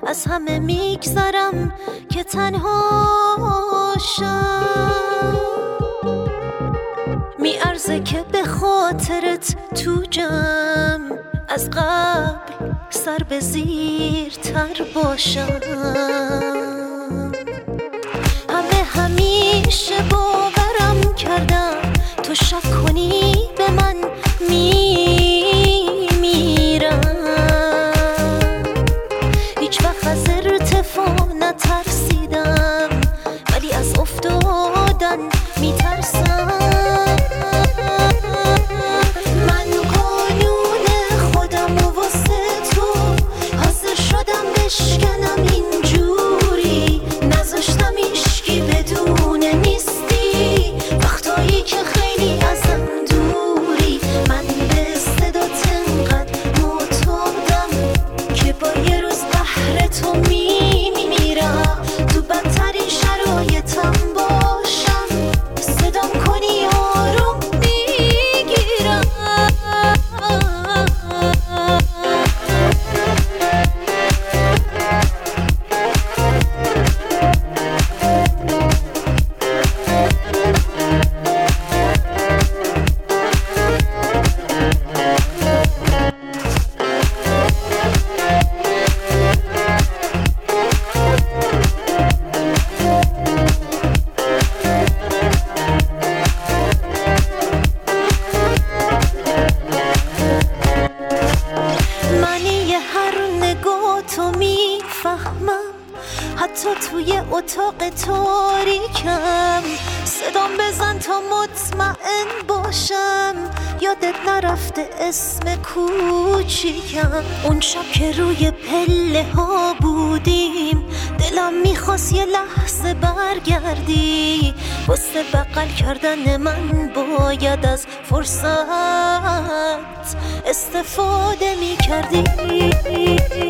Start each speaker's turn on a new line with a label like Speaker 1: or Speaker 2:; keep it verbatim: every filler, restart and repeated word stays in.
Speaker 1: از همه میگذرم که تنهاشم. میارزه که به خاطرت تو جمع از قبل سر به زیر تر باشم. همه همیشه باورم کردم تو شک کنی به من میمیرم. هیچ وقت از ارتفاع نترسیدم ولی از افتادن میترسم. من قانون خودم و واسه تو حاضر شدم بشکنم اینجوری. نذاشتم ایشکی بدونه نیستی وقتایی که خیلی ازم دوری. من به صدات انقدر معتادم که با یه روز بهر تو میمیرم. تو بدترین شرایطم باشم صدام کنی آروم میگیرم. تو میفهمم حتی توی اتاق تاریکم. صدام بزن تا مطمئن باشم یادت نرفته اسم کوچیکم. اون شب که روی پله ها بودیم دلم میخواست یه لحظه برگردی. واسه بغل کردن من باید از فرصت استفاده میکردی.